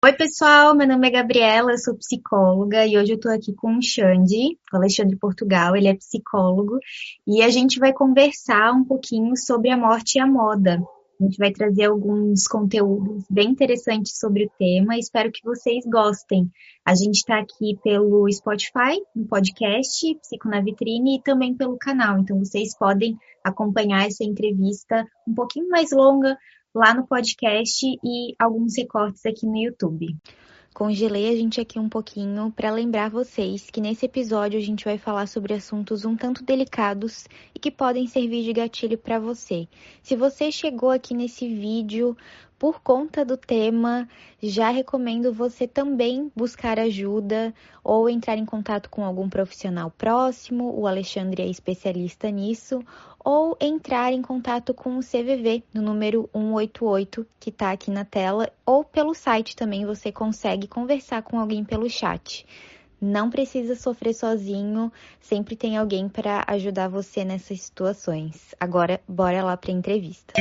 Oi, pessoal, meu nome é Gabriela, eu sou psicóloga e hoje eu tô aqui com o Xande, o Alexandre Portugal, ele é psicólogo e a gente vai conversar um pouquinho sobre a morte e a moda. A gente vai trazer alguns conteúdos bem interessantes sobre o tema e espero que vocês gostem. A gente está aqui pelo Spotify, no podcast Psico na Vitrine e também pelo canal, então vocês podem acompanhar essa entrevista um pouquinho mais longa lá no podcast e alguns recortes aqui no YouTube. Congelei a gente aqui um pouquinho para lembrar vocês que nesse episódio a gente vai falar sobre assuntos um tanto delicados e que podem servir de gatilho para você. Se você chegou aqui nesse vídeo por conta do tema, já recomendo você também buscar ajuda ou entrar em contato com algum profissional próximo, o Alexandre é especialista nisso, ou entrar em contato com o CVV no número 188 que está aqui na tela, ou pelo site também você consegue conversar com alguém pelo chat. Não precisa sofrer sozinho, sempre tem alguém para ajudar você nessas situações. Agora, bora lá para a entrevista.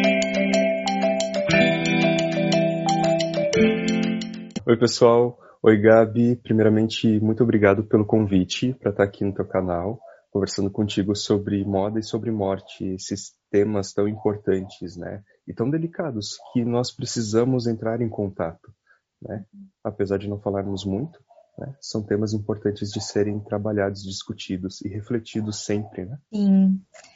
Oi, pessoal. Oi, Gabi. Primeiramente, muito obrigado pelo convite para estar aqui no teu canal, conversando contigo sobre moda e sobre morte, esses temas tão importantes, né? E tão delicados que nós precisamos entrar em contato, né? Apesar de não falarmos muito, né? São temas importantes de serem trabalhados, discutidos e refletidos sempre, né? Sim.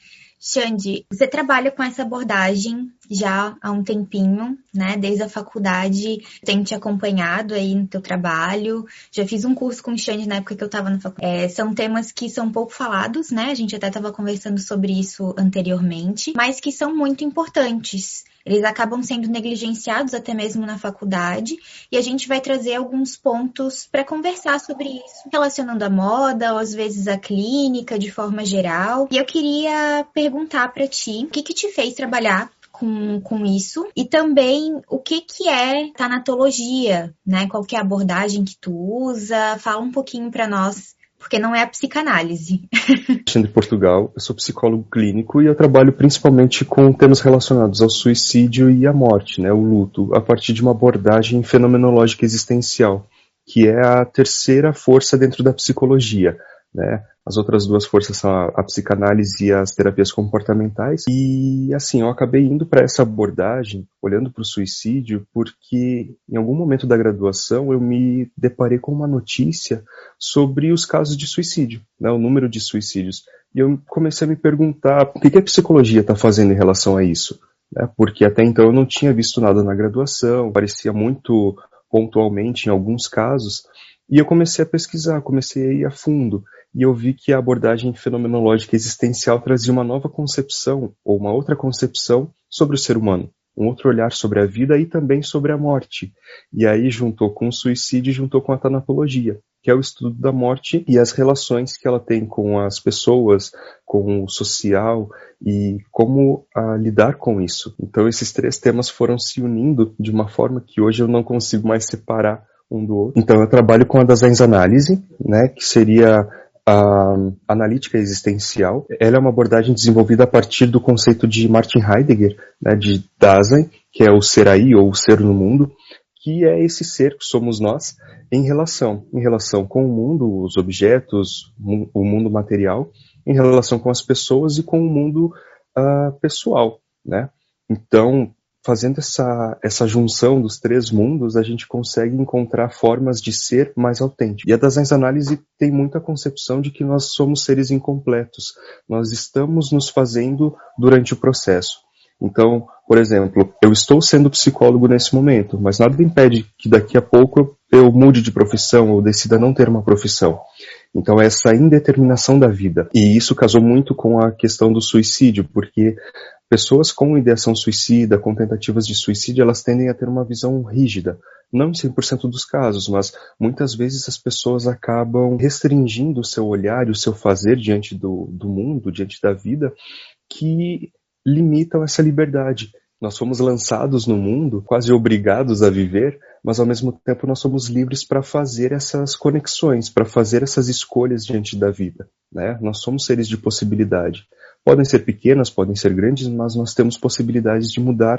Xande, você trabalha com essa abordagem já há um tempinho, né? Desde a faculdade, tenho te acompanhado aí no teu trabalho. Já fiz um curso com o Xande na época que eu estava na faculdade. São temas que são pouco falados, né? A gente até estava conversando sobre isso anteriormente, mas que são muito importantes. Eles acabam sendo negligenciados até mesmo na faculdade, e a gente vai trazer alguns pontos para conversar sobre isso, relacionando a moda, ou às vezes a clínica, de forma geral. E eu queria perguntar para ti, o que te fez trabalhar com isso, e também o que é tanatologia, né? Qual que é a abordagem que tu usa? Fala um pouquinho para nós, porque não é a psicanálise. Alexandre Portugal, eu sou psicólogo clínico e eu trabalho principalmente com temas relacionados ao suicídio e à morte, né, o luto, a partir de uma abordagem fenomenológica existencial, que é a terceira força dentro da psicologia, né? As outras duas forças são a psicanálise e as terapias comportamentais. E assim, eu acabei indo para essa abordagem, olhando para o suicídio, porque em algum momento da graduação eu me deparei com uma notícia sobre os casos de suicídio, né, o número de suicídios. E eu comecei a me perguntar o que a psicologia está fazendo em relação a isso, né? Porque até então eu não tinha visto nada na graduação, parecia muito pontualmente em alguns casos. E eu comecei a pesquisar, comecei a ir a fundo. E eu vi que a abordagem fenomenológica existencial trazia uma nova concepção, ou uma outra concepção, sobre o ser humano. Um outro olhar sobre a vida e também sobre a morte. E aí juntou com o suicídio, juntou com a tanatologia, que é o estudo da morte e as relações que ela tem com as pessoas, com o social e como lidar com isso. Então esses três temas foram se unindo de uma forma que hoje eu não consigo mais separar um do outro. Então eu trabalho com a Dasein Análise, né, que seria a analítica existencial. Ela é uma abordagem desenvolvida a partir do conceito de Martin Heidegger, né, de Dasein, que é o ser aí ou o ser no mundo, que é esse ser que somos nós em relação com o mundo, os objetos, o mundo material, em relação com as pessoas e com o mundo pessoal, né? Então, fazendo essa junção dos três mundos, a gente consegue encontrar formas de ser mais autêntico. E a Dasein Análise tem muita concepção de que nós somos seres incompletos. Nós estamos nos fazendo durante o processo. Então, por exemplo, eu estou sendo psicólogo nesse momento, mas nada impede que daqui a pouco eu mude de profissão ou decida não ter uma profissão. Então, essa indeterminação da vida. E isso casou muito com a questão do suicídio, porque pessoas com ideação suicida, com tentativas de suicídio, elas tendem a ter uma visão rígida. Não em 100% dos casos, mas muitas vezes as pessoas acabam restringindo o seu olhar e o seu fazer diante do mundo, diante da vida, que limitam essa liberdade. Nós fomos lançados no mundo, quase obrigados a viver, mas ao mesmo tempo nós somos livres para fazer essas conexões, para fazer essas escolhas diante da vida, né? Nós somos seres de possibilidade. podem ser pequenas, podem ser grandes, mas nós temos possibilidades de mudar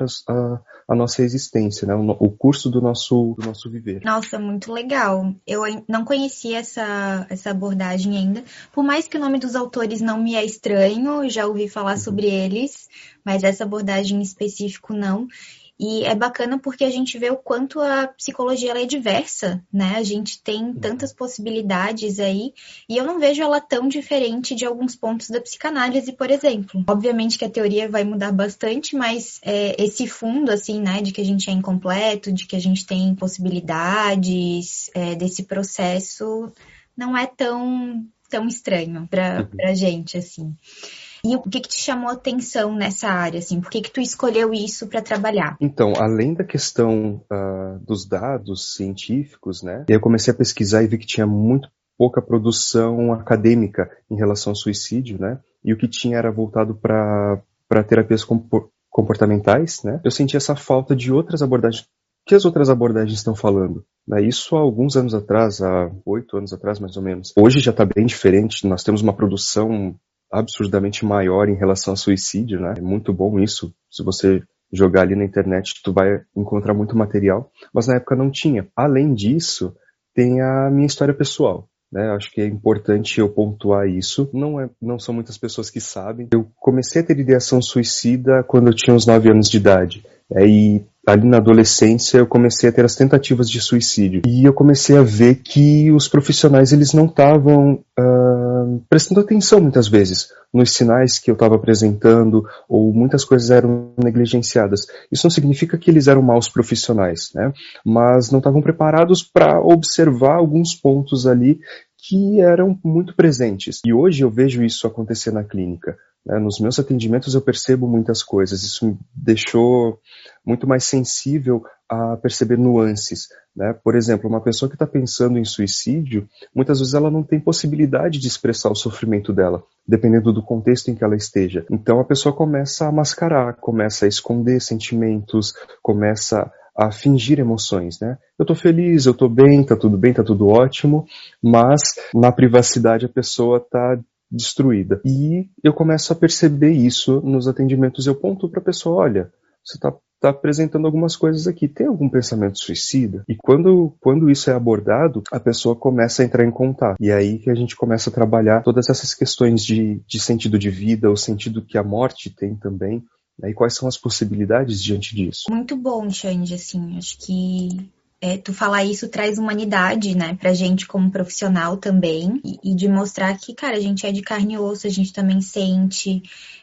a nossa existência, né? O curso do nosso viver. Nossa, muito legal. Eu não conhecia essa abordagem ainda. Por mais que o nome dos autores não me é estranho, eu já ouvi falar sobre eles, mas essa abordagem em específico não. E é bacana porque a gente vê o quanto a psicologia ela é diversa, né? A gente tem tantas possibilidades aí, e eu não vejo ela tão diferente de alguns pontos da psicanálise, por exemplo. Obviamente que a teoria vai mudar bastante, mas esse fundo, assim, né, de que a gente é incompleto, de que a gente tem possibilidades desse processo, não é tão estranho pra gente, assim. E o que te chamou a atenção nessa área, assim? Por que tu escolheu isso para trabalhar? Então, além da questão dos dados científicos, né? Eu comecei a pesquisar e vi que tinha muito pouca produção acadêmica em relação ao suicídio, né? E o que tinha era voltado para terapias comportamentais, né? Eu senti essa falta de outras abordagens. O que as outras abordagens estão falando? Isso há alguns anos atrás, há 8 anos atrás, mais ou menos. Hoje já está bem diferente. Nós temos uma produção absurdamente maior em relação ao suicídio, né? É muito bom isso. Se você jogar ali na internet, tu vai encontrar muito material, mas na época não tinha. Além disso, tem a minha história pessoal, né? Acho que é importante eu pontuar isso. Não são muitas pessoas que sabem. Eu comecei a ter ideação suicida quando eu tinha uns 9 anos de idade. E ali na adolescência eu comecei a ter as tentativas de suicídio. E eu comecei a ver que os profissionais eles não estavam prestando atenção muitas vezes nos sinais que eu estava apresentando, ou muitas coisas eram negligenciadas. Isso não significa que eles eram maus profissionais, né? Mas não estavam preparados para observar alguns pontos ali que eram muito presentes. E hoje eu vejo isso acontecer na clínica. Nos meus atendimentos eu percebo muitas coisas. Isso me deixou muito mais sensível a perceber nuances, né? Por exemplo, uma pessoa que está pensando em suicídio, muitas vezes ela não tem possibilidade de expressar o sofrimento dela, dependendo do contexto em que ela esteja. Então a pessoa começa a mascarar, começa a esconder sentimentos, começa a fingir emoções, né? Eu tô feliz, eu tô bem, tá tudo ótimo, mas na privacidade a pessoa tá destruída. E eu começo a perceber isso nos atendimentos. Eu ponto para a pessoa, olha, você tá apresentando algumas coisas aqui, tem algum pensamento suicida? E quando isso é abordado, a pessoa começa a entrar em contato. E é aí que a gente começa a trabalhar todas essas questões de sentido de vida, o sentido que a morte tem também, né? E quais são as possibilidades diante disso. Muito bom, Xande, assim, acho que tu falar isso traz humanidade, né, pra gente como profissional também, e de mostrar que, cara, a gente é de carne e osso, a gente também sente,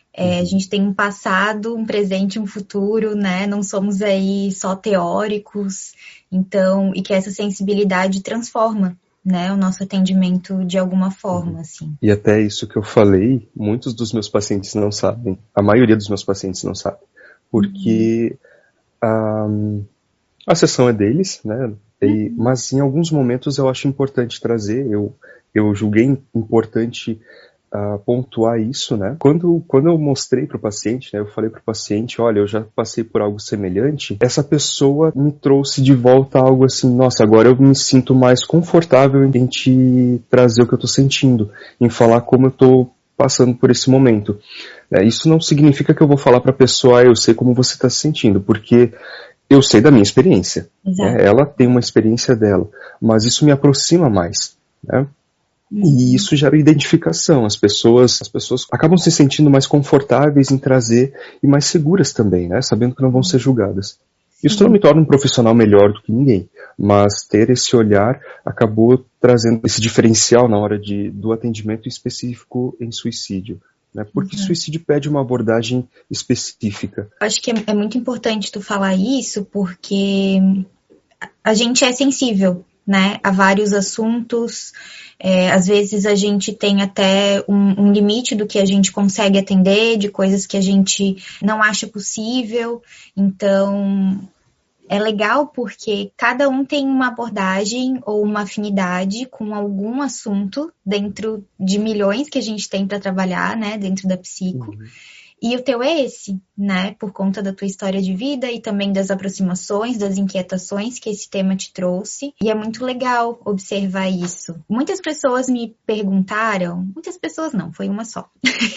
a gente tem um passado, um presente, um futuro, né, não somos aí só teóricos, então, e que essa sensibilidade transforma, né, o nosso atendimento de alguma forma, assim. E até isso que eu falei, muitos dos meus pacientes não sabem, a maioria dos meus pacientes não sabe, porque a sessão é deles, né? Mas em alguns momentos eu acho importante trazer, eu julguei importante pontuar isso, né? Quando eu mostrei para o paciente, né, eu falei para o paciente, olha, eu já passei por algo semelhante, essa pessoa me trouxe de volta algo assim, nossa, agora eu me sinto mais confortável em te trazer o que eu estou sentindo, em falar como eu estou passando por esse momento. Isso não significa que eu vou falar para a pessoa, eu sei como você está se sentindo, porque eu sei da minha experiência, né? Ela tem uma experiência dela, mas isso me aproxima mais, né? E isso gera identificação, as pessoas acabam se sentindo mais confortáveis em trazer e mais seguras também, né? Sabendo que não vão ser julgadas. Isso não me torna um profissional melhor do que ninguém, mas ter esse olhar acabou trazendo esse diferencial na hora do atendimento específico em suicídio. Porque suicídio pede uma abordagem específica. Acho que é muito importante tu falar isso, porque a gente é sensível, né, a vários assuntos. Às vezes a gente tem até um limite do que a gente consegue atender, de coisas que a gente não acha possível. Então, é legal porque cada um tem uma abordagem ou uma afinidade com algum assunto dentro de milhões que a gente tem para trabalhar, né, dentro da psico. E o teu é esse, né? Por conta da tua história de vida e também das aproximações, das inquietações que esse tema te trouxe. E é muito legal observar isso. Muitas pessoas me perguntaram, muitas pessoas não, foi uma só.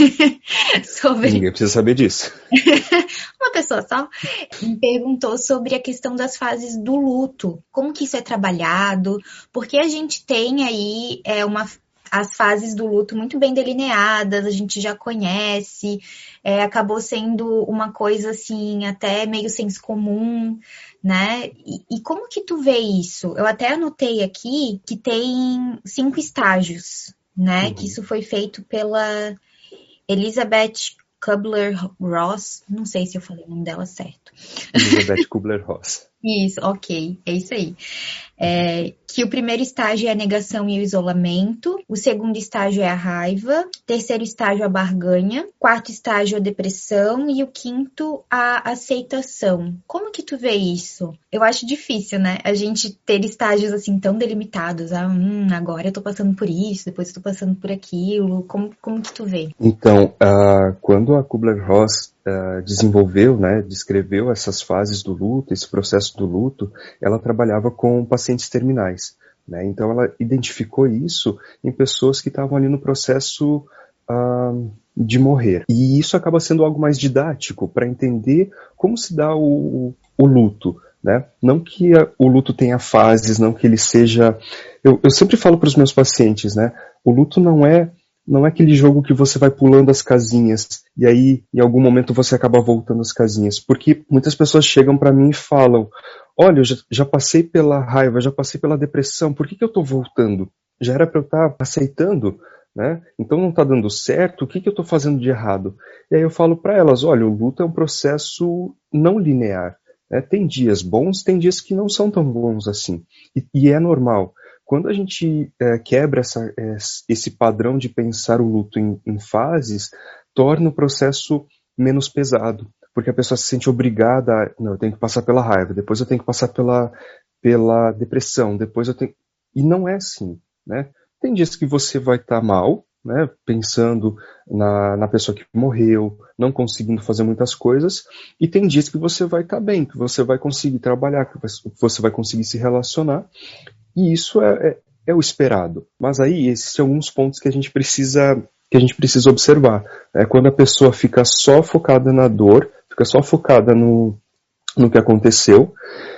Ninguém precisa saber disso. Uma pessoa só me perguntou sobre a questão das fases do luto. Como que isso é trabalhado? Porque a gente tem aí as fases do luto muito bem delineadas, a gente já conhece, acabou sendo uma coisa assim, até meio senso comum, né? E como que tu vê isso? Eu até anotei aqui que tem 5 estágios, né? Que isso foi feito pela Elizabeth Kubler-Ross, não sei se eu falei o nome dela certo. Elizabeth Kubler-Ross. Isso, ok, é isso aí. Que o primeiro estágio é a negação e o isolamento, o segundo estágio é a raiva, terceiro estágio a barganha, quarto estágio a depressão e o quinto a aceitação. Como que tu vê isso? Eu acho difícil, né? A gente ter estágios assim tão delimitados. Agora eu tô passando por isso, depois eu tô passando por aquilo. Como que tu vê? Então, quando a Kubler-Ross desenvolveu, né, descreveu essas fases do luto, esse processo do luto, ela trabalhava com pacientes terminais, né? Então ela identificou isso em pessoas que estavam ali no processo de morrer. E isso acaba sendo algo mais didático para entender como se dá o luto, né? Não que o luto tenha fases, não que ele seja... Eu sempre falo para os meus pacientes, né? O luto não é aquele jogo que você vai pulando as casinhas e aí em algum momento você acaba voltando as casinhas. Porque muitas pessoas chegam para mim e falam: olha, eu já passei pela raiva, já passei pela depressão, por que eu estou voltando? Já era para eu estar aceitando, né? Então não está dando certo, o que eu estou fazendo de errado? E aí eu falo para elas: olha, o luto é um processo não linear, né? Tem dias bons, tem dias que não são tão bons assim. E é normal. Quando a gente quebra esse padrão de pensar o luto em fases, torna o processo menos pesado, porque a pessoa se sente obrigada não, eu tenho que passar pela raiva, depois eu tenho que passar pela depressão, depois eu tenho... E não é assim, né? Tem dias que você vai estar mal, né, pensando na pessoa que morreu, não conseguindo fazer muitas coisas, e tem dias que você vai estar bem, que você vai conseguir trabalhar, que você vai conseguir se relacionar. E isso é o esperado. Mas aí existem alguns pontos que a gente precisa observar. Quando a pessoa fica só focada na dor, fica só focada no que aconteceu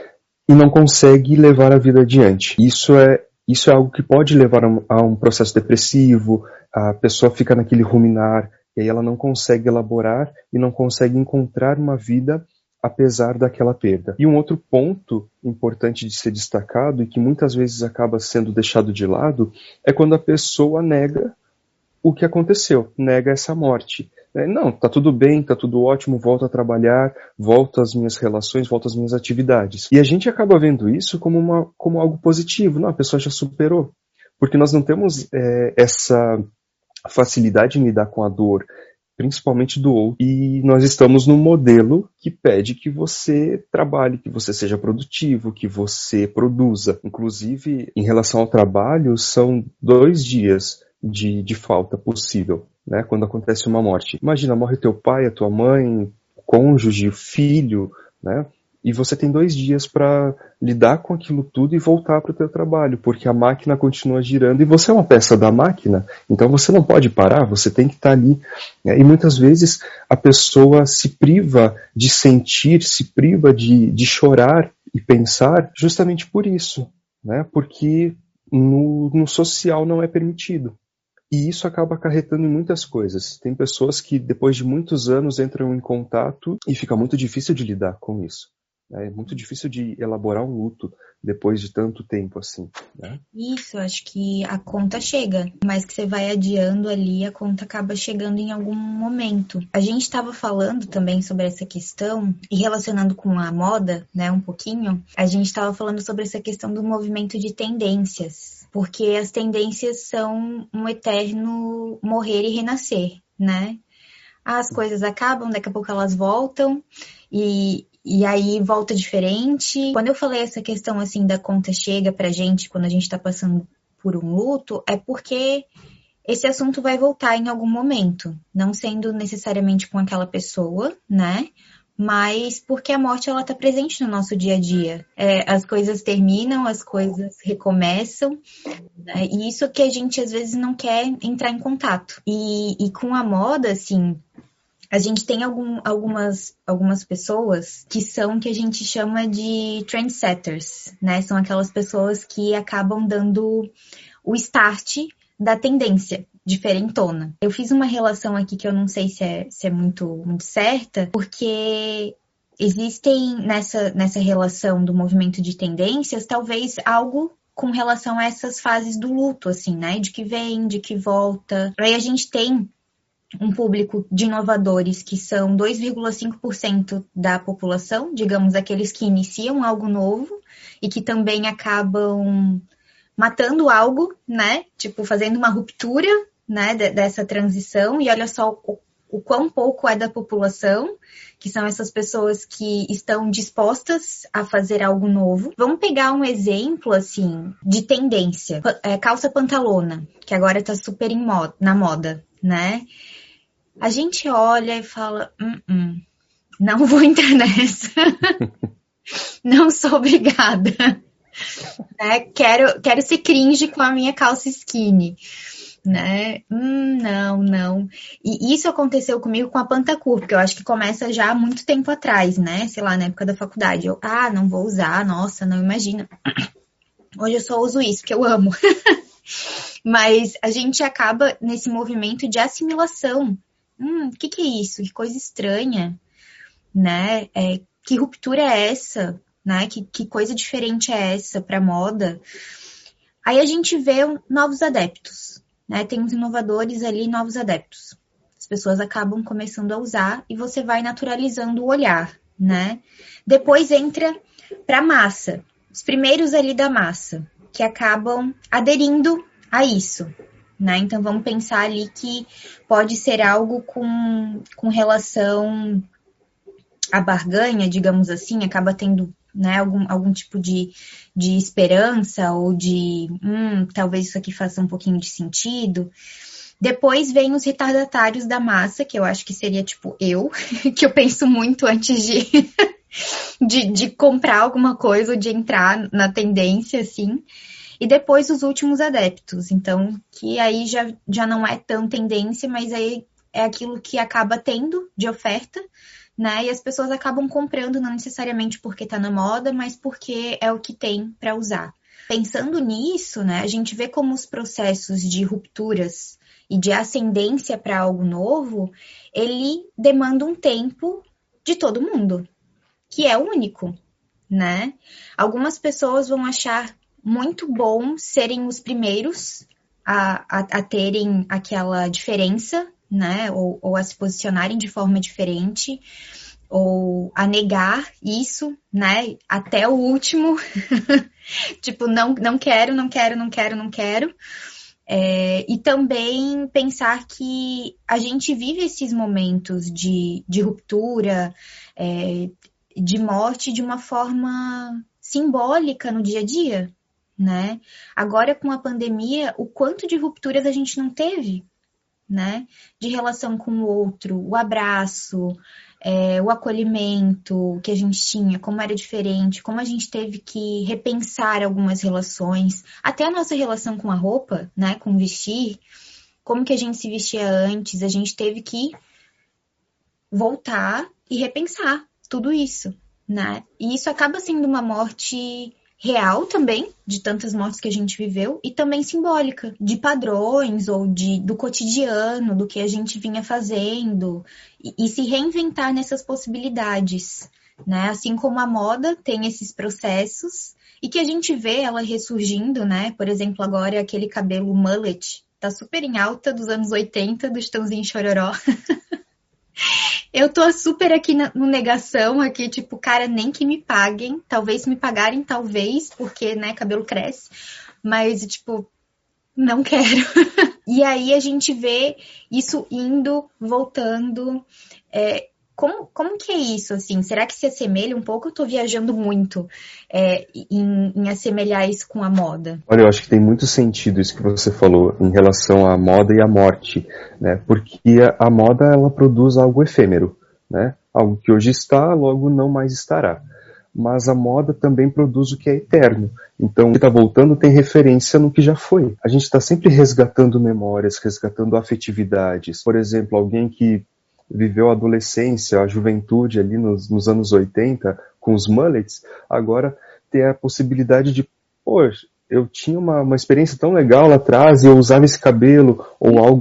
e não consegue levar a vida adiante. Isso é algo que pode levar a um processo depressivo, a pessoa fica naquele ruminar, e aí ela não consegue elaborar e não consegue encontrar uma vida apesar daquela perda. E um outro ponto importante de ser destacado e que muitas vezes acaba sendo deixado de lado é quando a pessoa nega o que aconteceu, nega essa morte. Não, tá tudo bem, tá tudo ótimo, volto a trabalhar, volto às minhas relações, volto às minhas atividades. E a gente acaba vendo isso como algo positivo. Não, a pessoa já superou. Porque nós não temos essa facilidade em lidar com a dor, principalmente do outro, e nós estamos num modelo que pede que você trabalhe, que você seja produtivo, que você produza. Inclusive, em relação ao trabalho, são 2 dias de falta possível, né, quando acontece uma morte. Imagina, morre teu pai, a tua mãe, cônjuge, filho, né? E você tem 2 dias para lidar com aquilo tudo e voltar para o teu trabalho, porque a máquina continua girando e você é uma peça da máquina, então você não pode parar, você tem que estar ali. E muitas vezes a pessoa se priva de sentir, se priva de chorar e pensar justamente por isso, né? Porque no social não é permitido. E isso acaba acarretando em muitas coisas. Tem pessoas que depois de muitos anos entram em contato e fica muito difícil de lidar com isso. É muito difícil de elaborar um luto depois de tanto tempo assim, né? Isso, acho que a conta chega, mas que você vai adiando ali, a conta acaba chegando em algum momento. A gente estava falando também sobre essa questão, e relacionando com a moda, né, um pouquinho, a gente estava falando sobre essa questão do movimento de tendências, porque as tendências são um eterno morrer e renascer, né? As coisas acabam, daqui a pouco elas voltam, e aí volta diferente. Quando eu falei essa questão assim da conta chega pra gente quando a gente tá passando por um luto, é porque esse assunto vai voltar em algum momento, não sendo necessariamente com aquela pessoa, né? Mas porque a morte, ela tá presente no nosso dia a dia. As coisas terminam, as coisas recomeçam, né? E isso que a gente, às vezes, não quer entrar em contato. E com a moda, assim, a gente tem algumas pessoas que são que a gente chama de trendsetters, né? São aquelas pessoas que acabam dando o start da tendência diferentona. Eu fiz uma relação aqui que eu não sei se é muito, muito certa, porque existem nessa relação do movimento de tendências, talvez algo com relação a essas fases do luto, assim, né? De que vem, de que volta. Aí a gente tem um público de inovadores que são 2,5% da população, digamos, aqueles que iniciam algo novo e que também acabam matando algo, né? Tipo, fazendo uma ruptura, né, dessa transição. E olha só o quão pouco é da população, que são essas pessoas que estão dispostas a fazer algo novo. Vamos pegar um exemplo, assim, de tendência. Calça pantalona, que agora tá super na moda, né? A gente olha e fala, não vou entrar nessa. Não sou obrigada. Né? Quero ser cringe com a minha calça skinny. Né? Não. E isso aconteceu comigo com a Pantacur, porque eu acho que começa já há muito tempo atrás, né? Sei lá, na época da faculdade. Não vou usar, nossa, não imagina. Hoje eu só uso isso, porque eu amo. Mas a gente acaba nesse movimento de assimilação. Que é isso? Que coisa estranha, né? Que ruptura é essa? Né? Que coisa diferente é essa para moda? Aí a gente vê novos adeptos, né? Tem uns inovadores ali, novos adeptos. As pessoas acabam começando a usar e você vai naturalizando o olhar, né? Depois entra para a massa, os primeiros ali da massa, que acabam aderindo a isso, né? Então vamos pensar ali que pode ser algo com relação à barganha, digamos assim, acaba tendo, né, algum tipo de esperança ou de talvez isso aqui faça um pouquinho de sentido. Depois vem os retardatários da massa, que eu acho que seria tipo que eu penso muito antes de comprar alguma coisa ou de entrar na tendência, assim. E depois os últimos adeptos, então, que aí já não é tão tendência, mas aí é aquilo que acaba tendo de oferta, né? E as pessoas acabam comprando não necessariamente porque tá na moda, mas porque é o que tem para usar. Pensando nisso, né, a gente vê como os processos de rupturas e de ascendência para algo novo, ele demanda um tempo de todo mundo, que é único, né? Algumas pessoas vão achar muito bom serem os primeiros a terem aquela diferença, né? Ou a se posicionarem de forma diferente, ou a negar isso, né? Até o último. Tipo, não quero. E também pensar que a gente vive esses momentos de ruptura, de morte de uma forma simbólica no dia a dia, né? Agora, com a pandemia, o quanto de rupturas a gente não teve, né? De relação com o outro, o abraço, o acolhimento que a gente tinha, como era diferente, como a gente teve que repensar algumas relações, até a nossa relação com a roupa, né? Com vestir, como que a gente se vestia antes, a gente teve que voltar e repensar tudo isso, né? E isso acaba sendo uma morte real também, de tantas mortes que a gente viveu, e também simbólica, de padrões ou do cotidiano, do que a gente vinha fazendo, e se reinventar nessas possibilidades, né? Assim como a moda tem esses processos, e que a gente vê ela ressurgindo, né? Por exemplo, agora aquele cabelo mullet, tá super em alta dos anos 80, do Chitãozinho Chororó. Eu tô super aqui no negação, aqui, tipo, cara, nem que me paguem. Talvez me pagarem, talvez, porque, né, cabelo cresce. Mas, tipo, não quero. E aí a gente vê isso indo, voltando. Como que é isso, assim? Será que se assemelha um pouco? Eu tô viajando muito em assemelhar isso com a moda. Olha, eu acho que tem muito sentido isso que você falou em relação à moda e à morte, né? Porque a moda, ela produz algo efêmero, né? Algo que hoje está, logo não mais estará. Mas a moda também produz o que é eterno. Então, o que está voltando tem referência no que já foi. A gente está sempre resgatando memórias, resgatando afetividades. Por exemplo, alguém que viveu a adolescência, a juventude ali nos anos 80, com os mullets, agora tem a possibilidade de, poxa, eu tinha uma experiência tão legal lá atrás e eu usava esse cabelo ou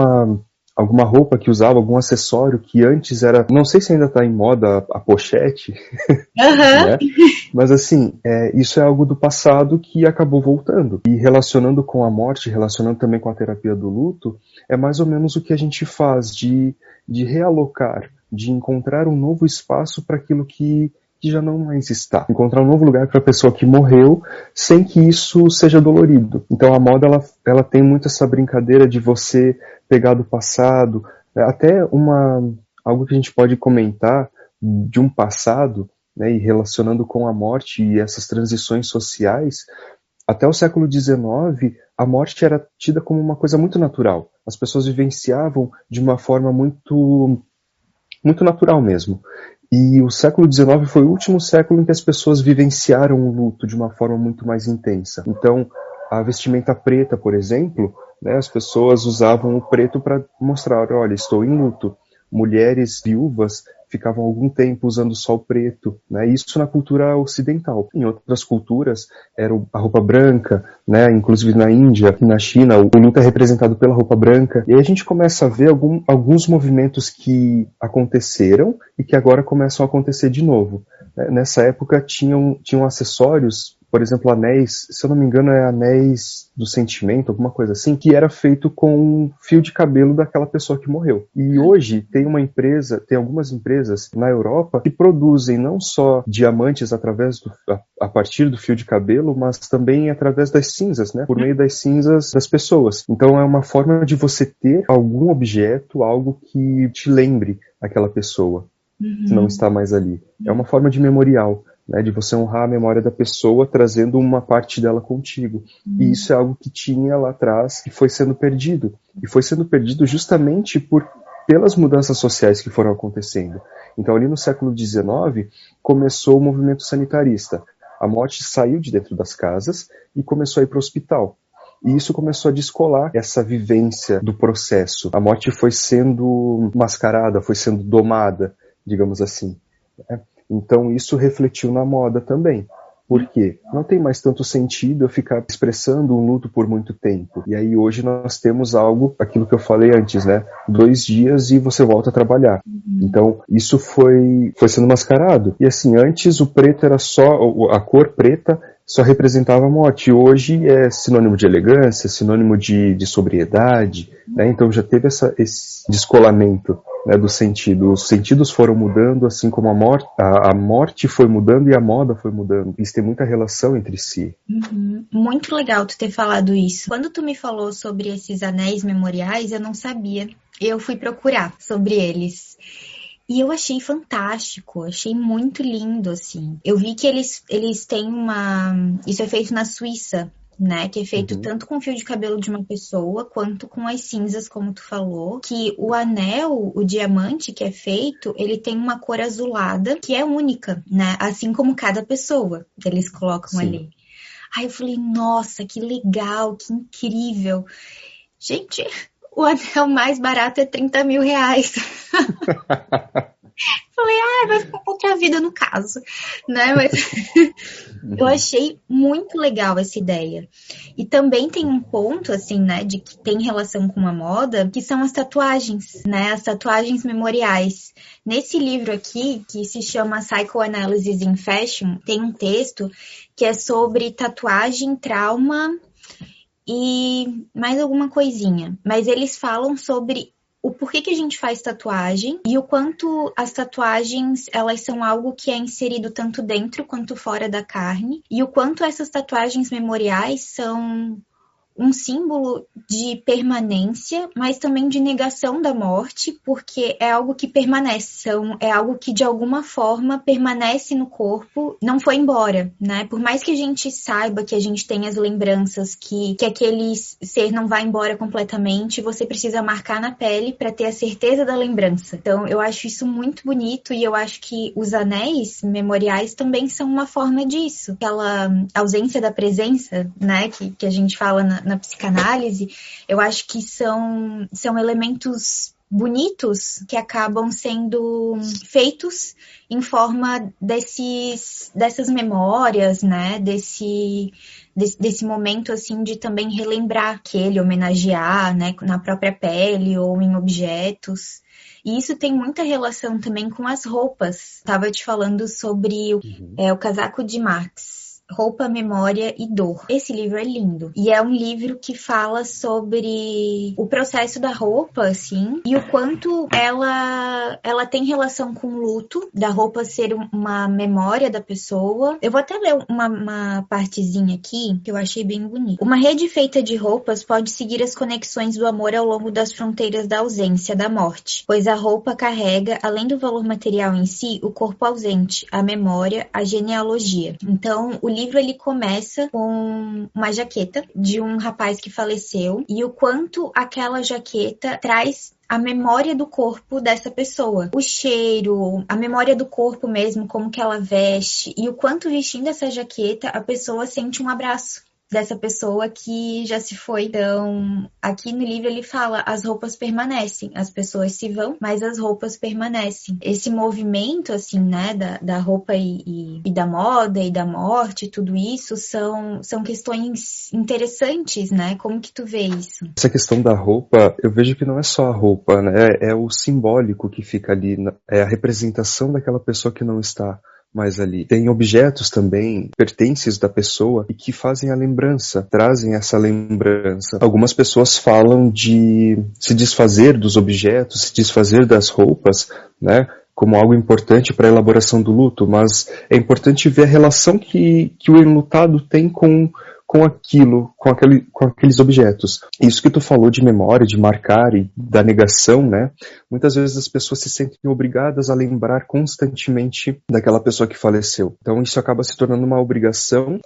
alguma roupa que usava, algum acessório que antes era, não sei se ainda está em moda a pochete, né? Mas assim, isso é algo do passado que acabou voltando. E relacionando com a morte, relacionando também com a terapia do luto, é mais ou menos o que a gente faz de realocar, de encontrar um novo espaço para aquilo que já não mais está. Encontrar um novo lugar para a pessoa que morreu, sem que isso seja dolorido. Então a moda, ela tem muito essa brincadeira de você pegar do passado, até algo que a gente pode comentar de um passado, né, e relacionando com a morte e essas transições sociais. Até o século XIX, a morte era tida como uma coisa muito natural. As pessoas vivenciavam de uma forma muito, muito natural mesmo. E o século XIX foi o último século em que as pessoas vivenciaram o luto de uma forma muito mais intensa. Então, a vestimenta preta, por exemplo, né, as pessoas usavam o preto para mostrar, olha, estou em luto. Mulheres viúvas ficavam algum tempo usando só o preto, né? Isso na cultura ocidental. Em outras culturas era a roupa branca, né? Inclusive na Índia e na China o luto é representado pela roupa branca. E aí a gente começa a ver alguns movimentos que aconteceram e que agora começam a acontecer de novo. Nessa época tinham acessórios, por exemplo, anéis, se eu não me engano é anéis do sentimento, alguma coisa assim, que era feito com um fio de cabelo daquela pessoa que morreu. E hoje tem algumas empresas na Europa que produzem não só diamantes a partir do fio de cabelo, mas também através das cinzas, né? Por meio das cinzas das pessoas. Então é uma forma de você ter algum objeto, algo que te lembre aquela pessoa que não está mais ali. É uma forma de memorial, né, de você honrar a memória da pessoa trazendo uma parte dela contigo. E isso é algo que tinha lá atrás e foi sendo perdido. E foi sendo perdido justamente pelas mudanças sociais que foram acontecendo. Então ali no século XIX começou o movimento sanitarista. A morte saiu de dentro das casas e começou a ir para o hospital. E isso começou a descolar essa vivência do processo. A morte foi sendo mascarada, foi sendo domada, digamos assim, né? Então isso refletiu na moda também. Por quê? Não tem mais tanto sentido eu ficar expressando um luto por muito tempo. E aí hoje nós temos aquilo que eu falei antes, né? 2 dias e você volta a trabalhar. Então isso foi sendo mascarado. E assim, antes o preto era a cor preta só representava a morte. Hoje é sinônimo de elegância, sinônimo de sobriedade, né? Então já teve esse descolamento, né, do sentido. Os sentidos foram mudando, assim como a morte foi mudando e a moda foi mudando. Isso tem muita relação entre si. Muito legal tu ter falado isso. Quando tu me falou sobre esses anéis memoriais, eu não sabia. Eu fui procurar sobre eles. E eu achei fantástico, achei muito lindo, assim. Eu vi que eles têm isso é feito na Suíça, né? Que é feito tanto com fio de cabelo de uma pessoa, quanto com as cinzas, como tu falou. Que o anel, o diamante que é feito, ele tem uma cor azulada, que é única, né? Assim como cada pessoa que eles colocam ali. Aí eu falei, nossa, que legal, que incrível. Gente, o anel mais barato é 30 mil reais. Falei, vai ficar outra vida no caso, né? Mas eu achei muito legal essa ideia. E também tem um ponto, assim, né, de que tem relação com a moda, que são as tatuagens, né? As tatuagens memoriais. Nesse livro aqui, que se chama Psychoanalysis in Fashion, tem um texto que é sobre tatuagem, trauma e mais alguma coisinha. Mas eles falam sobre o porquê que a gente faz tatuagem e o quanto as tatuagens, elas são algo que é inserido tanto dentro quanto fora da carne, e o quanto essas tatuagens memoriais são um símbolo de permanência, mas também de negação da morte, porque é algo que permanece, é algo que de alguma forma permanece no corpo, não foi embora, né? Por mais que a gente saiba, que a gente tenha as lembranças, que aquele ser não vai embora completamente, você precisa marcar na pele para ter a certeza da lembrança. Então, eu acho isso muito bonito e eu acho que os anéis memoriais também são uma forma disso. Aquela ausência da presença, né, que a gente fala na psicanálise, eu acho que são elementos bonitos que acabam sendo feitos em forma dessas memórias, né, desse momento, assim, de também relembrar aquele, homenagear, né, na própria pele ou em objetos. E isso tem muita relação também com as roupas. Estava te falando sobre o casaco de Marx. Roupa, Memória e Dor. Esse livro é lindo. E é um livro que fala sobre o processo da roupa, assim, e o quanto ela tem relação com o luto, da roupa ser uma memória da pessoa. Eu vou até ler uma partezinha aqui, que eu achei bem bonita. Uma rede feita de roupas pode seguir as conexões do amor ao longo das fronteiras da ausência, da morte, pois a roupa carrega, além do valor material em si, o corpo ausente, a memória, a genealogia. Então, o livro ele começa com uma jaqueta de um rapaz que faleceu e o quanto aquela jaqueta traz a memória do corpo dessa pessoa. O cheiro, a memória do corpo mesmo, como que ela veste e o quanto vestindo essa jaqueta a pessoa sente um abraço dessa pessoa que já se foi. Então, aqui no livro ele fala, as roupas permanecem, as pessoas se vão, mas as roupas permanecem. Esse movimento, assim, né, da roupa e da moda e da morte, tudo isso são questões interessantes, né? Como que tu vê isso? Essa questão da roupa, eu vejo que não é só a roupa, né? É o simbólico que fica ali, é a representação daquela pessoa que não está mais ali. Tem objetos também, pertences da pessoa, e que fazem a lembrança, trazem essa lembrança. Algumas pessoas falam de se desfazer dos objetos, se desfazer das roupas, né, como algo importante para a elaboração do luto, mas é importante ver a relação que o enlutado tem com aquilo, com aqueles objetos. Isso que tu falou de memória, de marcar e da negação, né? Muitas vezes as pessoas se sentem obrigadas a lembrar constantemente daquela pessoa que faleceu. Então isso acaba se tornando uma obrigação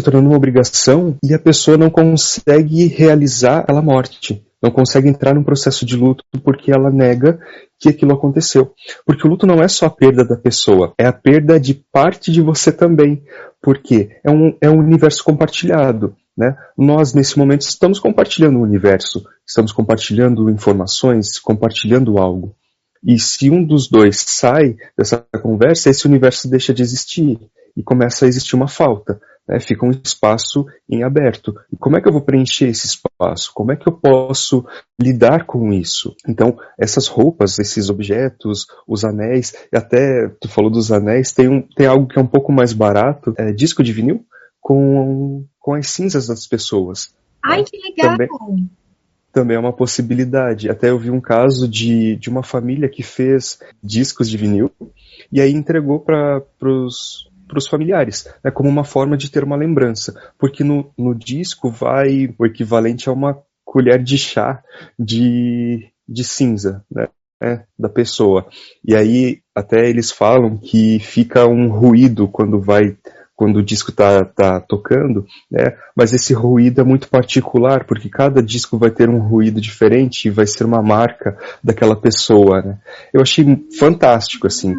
e a pessoa não consegue realizar aquela morte. Não consegue entrar num processo de luto porque ela nega que aquilo aconteceu. Porque o luto não é só a perda da pessoa, é a perda de parte de você também. Porque é um universo compartilhado, né? Nós, nesse momento, estamos compartilhando o universo, estamos compartilhando informações, compartilhando algo. E se um dos dois sai dessa conversa, esse universo deixa de existir e começa a existir uma falta. Fica um espaço em aberto. E como é que eu vou preencher esse espaço? Como é que eu posso lidar com isso? Então, essas roupas, esses objetos, os anéis, e até tu falou dos anéis, tem algo que é um pouco mais barato, disco de vinil com as cinzas das pessoas. Ai, que legal! Também é uma possibilidade. Até eu vi um caso de uma família que fez discos de vinil e aí entregou para os familiares, né, como uma forma de ter uma lembrança, porque no disco vai o equivalente a uma colher de chá de cinza, né, da pessoa. E aí até eles falam que fica um ruído quando o disco tá tocando, né, mas esse ruído é muito particular, porque cada disco vai ter um ruído diferente e vai ser uma marca daquela pessoa, né. Eu achei fantástico, assim,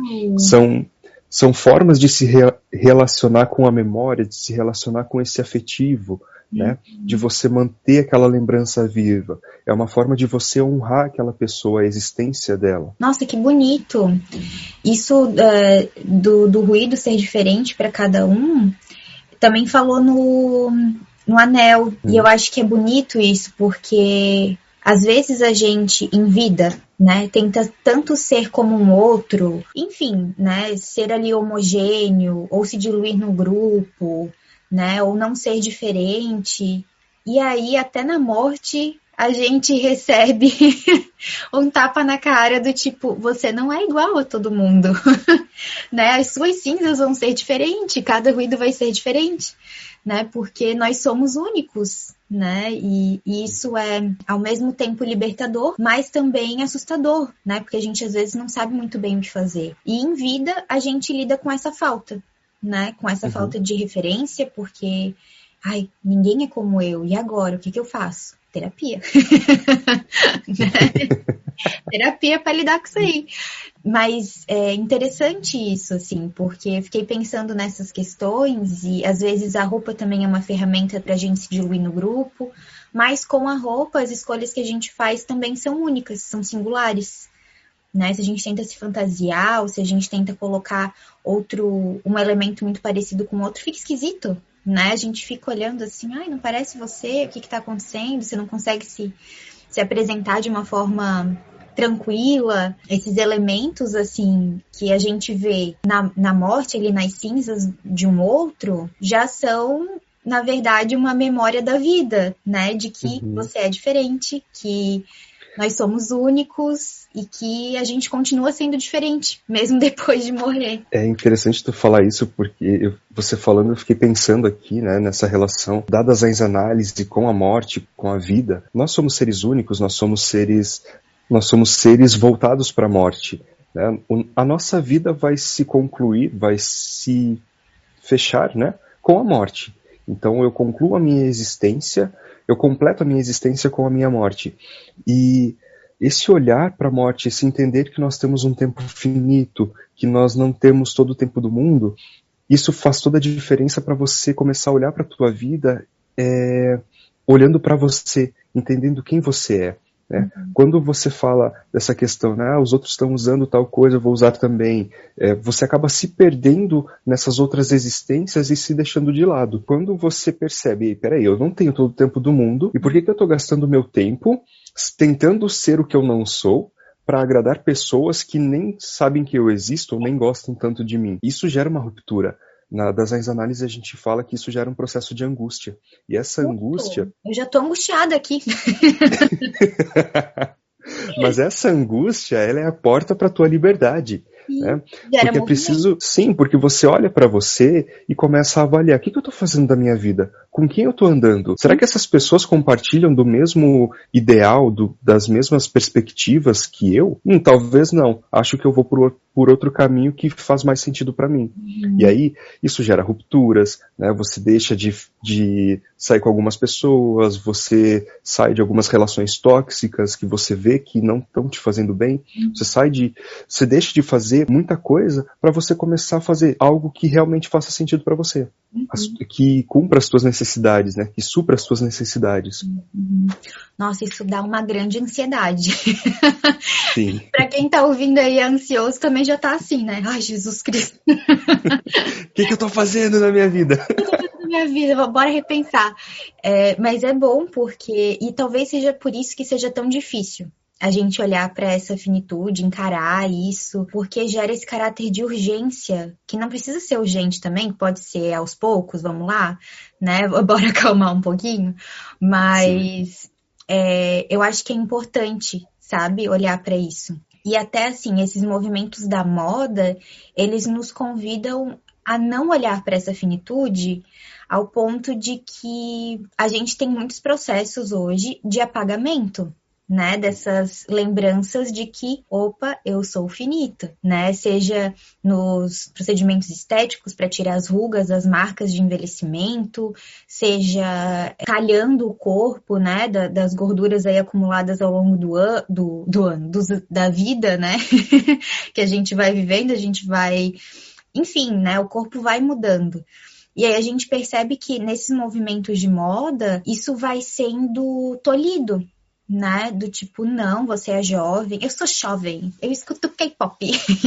são formas de se relacionar com a memória, de se relacionar com esse afetivo, né? De você manter aquela lembrança viva. É uma forma de você honrar aquela pessoa, a existência dela. Nossa, que bonito! Isso do ruído ser diferente para cada um, também falou no anel. E eu acho que é bonito isso, porque às vezes a gente, em vida, né, tenta tanto ser como um outro, enfim, né, ser ali homogêneo, ou se diluir no grupo, né, ou não ser diferente. E aí, até na morte, a gente recebe um tapa na cara do tipo, você não é igual a todo mundo, né? As suas cinzas vão ser diferentes, cada ruído vai ser diferente, né? Porque nós somos únicos, né? E isso é, ao mesmo tempo, libertador, mas também assustador, né? Porque a gente, às vezes, não sabe muito bem o que fazer. E em vida, a gente lida com essa falta, né? Com essa falta de referência, porque, ai, ninguém é como eu. E agora? O que eu faço? Terapia. Né? Terapia para lidar com isso aí. Mas é interessante isso, assim, porque eu fiquei pensando nessas questões e às vezes a roupa também é uma ferramenta para a gente se diluir no grupo, mas com a roupa, as escolhas que a gente faz também são únicas, são singulares, né? Se a gente tenta se fantasiar ou se a gente tenta colocar um elemento muito parecido com outro, fica esquisito, né? A gente fica olhando assim, ai, não parece você, o que está acontecendo? Você não consegue se apresentar de uma forma tranquila. Esses elementos, assim, que a gente vê na morte, ali nas cinzas de um outro, já são, na verdade, uma memória da vida, né? De que você é diferente, que nós somos únicos e que a gente continua sendo diferente, mesmo depois de morrer. É interessante tu falar isso, porque você falando, eu fiquei pensando aqui, né, nessa relação, dadas as análises com a morte, com a vida. Nós somos seres únicos, nós somos seres voltados para a morte, né? A nossa vida vai se concluir, vai se fechar, né, com a morte. Então eu concluo a minha existência, eu completo a minha existência com a minha morte. E esse olhar para a morte, esse entender que nós temos um tempo finito, que nós não temos todo o tempo do mundo, isso faz toda a diferença para você começar a olhar para a tua vida, olhando para você, entendendo quem você é. Né? Quando você fala dessa questão, né, os outros estão usando tal coisa, eu vou usar também, você acaba se perdendo nessas outras existências e se deixando de lado. Quando você percebe, peraí, eu não tenho todo o tempo do mundo, e por que eu estou gastando meu tempo tentando ser o que eu não sou, para agradar pessoas que nem sabem que eu existo ou nem gostam tanto de mim? Isso gera uma ruptura. Das análises a gente fala que isso gera um processo de angústia. E essa angústia... Eu já tô angustiada aqui. Mas essa angústia, ela é a porta para a tua liberdade. Né? Porque é preciso... Sim, porque você olha para você e começa a avaliar. O que eu estou fazendo da minha vida? Com quem eu estou andando? Será que essas pessoas compartilham do mesmo ideal, das mesmas perspectivas que eu? Talvez não. Acho que eu vou por outro caminho que faz mais sentido para mim. E aí, isso gera rupturas, né? Você deixa de sair com algumas pessoas, você sai de algumas relações tóxicas que você vê que não estão te fazendo bem. Você deixa de fazer muita coisa para você começar a fazer algo que realmente faça sentido para você. Que cumpra as tuas necessidades, né? Que supra as tuas necessidades. Nossa, isso dá uma grande ansiedade. Sim. Pra quem tá ouvindo aí ansioso, também já tá assim, né? Ai, Jesus Cristo. O que eu tô fazendo na minha vida? Minha vida, bora repensar. Mas é bom porque, e talvez seja por isso que seja tão difícil a gente olhar para essa finitude, encarar isso, porque gera esse caráter de urgência, que não precisa ser urgente também, pode ser aos poucos, vamos lá, né? Bora acalmar um pouquinho, mas eu acho que é importante, sabe, olhar para isso. E até assim, esses movimentos da moda, eles nos convidam a não olhar para essa finitude ao ponto de que a gente tem muitos processos hoje de apagamento, né, dessas lembranças de que, opa, eu sou finita, né, seja nos procedimentos estéticos para tirar as rugas, as marcas de envelhecimento, seja talhando o corpo, né, das gorduras aí acumuladas ao longo da vida, né, que a gente vai vivendo, a gente vai, enfim, né, o corpo vai mudando. E aí a gente percebe que nesses movimentos de moda, isso vai sendo tolhido, né? Do tipo, não, você é jovem. Eu sou jovem, eu escuto K-pop.